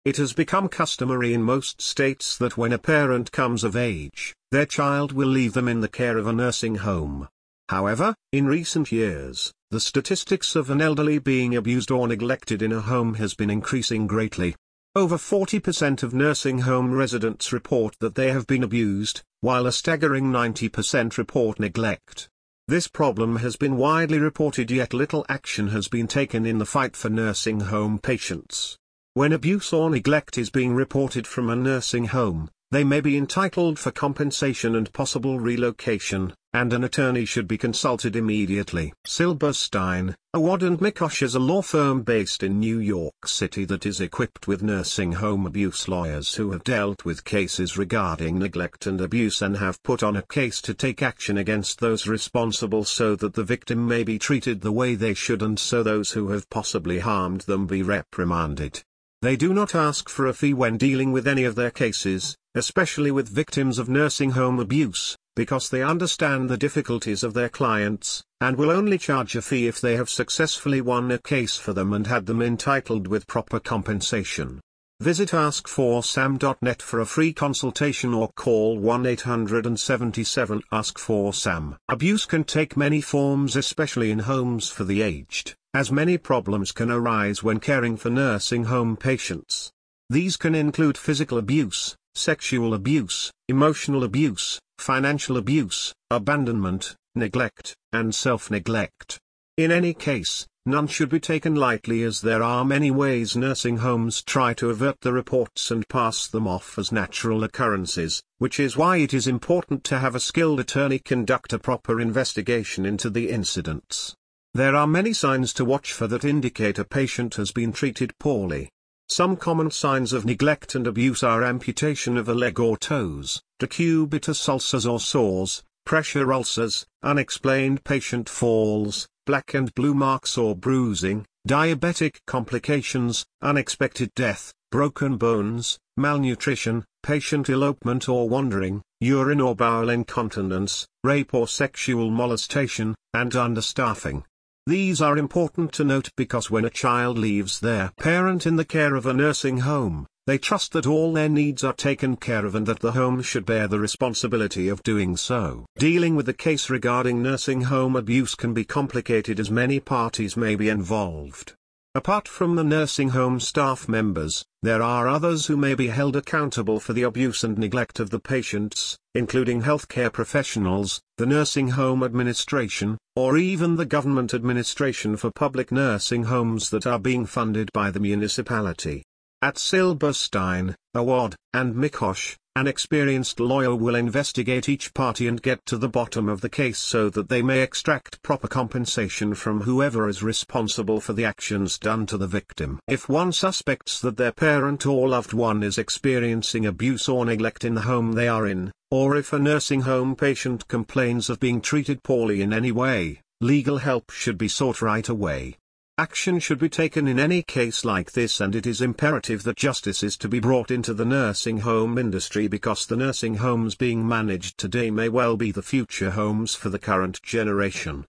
It has become customary in most states that when a parent comes of age, their child will leave them in the care of a nursing home. However, in recent years, the statistics of an elderly being abused or neglected in a home has been increasing greatly. Over 40% of nursing home residents report that they have been abused, while a staggering 90% report neglect. This problem has been widely reported, yet little action has been taken in the fight for nursing home patients. When abuse or neglect is being reported from a nursing home, they may be entitled for compensation and possible relocation, and an attorney should be consulted immediately. Silberstein, Awad and Mikosh is a law firm based in New York City that is equipped with nursing home abuse lawyers who have dealt with cases regarding neglect and abuse and have put on a case to take action against those responsible so that the victim may be treated the way they should and so those who have possibly harmed them be reprimanded. They do not ask for a fee when dealing with any of their cases, especially with victims of nursing home abuse, because they understand the difficulties of their clients, and will only charge a fee if they have successfully won a case for them and had them entitled with proper compensation. Visit ask4sam.net for a free consultation or call 1-877-ASK4SAM. Abuse can take many forms, especially in homes for the aged, as many problems can arise when caring for nursing home patients. These can include physical abuse, sexual abuse, emotional abuse, financial abuse, abandonment, neglect, and self-neglect. In any case, none should be taken lightly, as there are many ways nursing homes try to avert the reports and pass them off as natural occurrences, which is why it is important to have a skilled attorney conduct a proper investigation into the incidents. There are many signs to watch for that indicate a patient has been treated poorly. Some common signs of neglect and abuse are amputation of a leg or toes, decubitus ulcers or sores, pressure ulcers, unexplained patient falls, black and blue marks or bruising, diabetic complications, unexpected death, broken bones, malnutrition, patient elopement or wandering, urine or bowel incontinence, rape or sexual molestation, and understaffing. These are important to note because when a child leaves their parent in the care of a nursing home, they trust that all their needs are taken care of and that the home should bear the responsibility of doing so. Dealing with a case regarding nursing home abuse can be complicated as many parties may be involved. Apart from the nursing home staff members, there are others who may be held accountable for the abuse and neglect of the patients, including healthcare professionals, the nursing home administration, or even the government administration for public nursing homes that are being funded by the municipality. At Silberstein, Awad, and Mikosh, an experienced lawyer will investigate each party and get to the bottom of the case so that they may extract proper compensation from whoever is responsible for the actions done to the victim. If one suspects that their parent or loved one is experiencing abuse or neglect in the home they are in, or if a nursing home patient complains of being treated poorly in any way, legal help should be sought right away. Action should be taken in any case like this, and it is imperative that justice is to be brought into the nursing home industry because the nursing homes being managed today may well be the future homes for the current generation.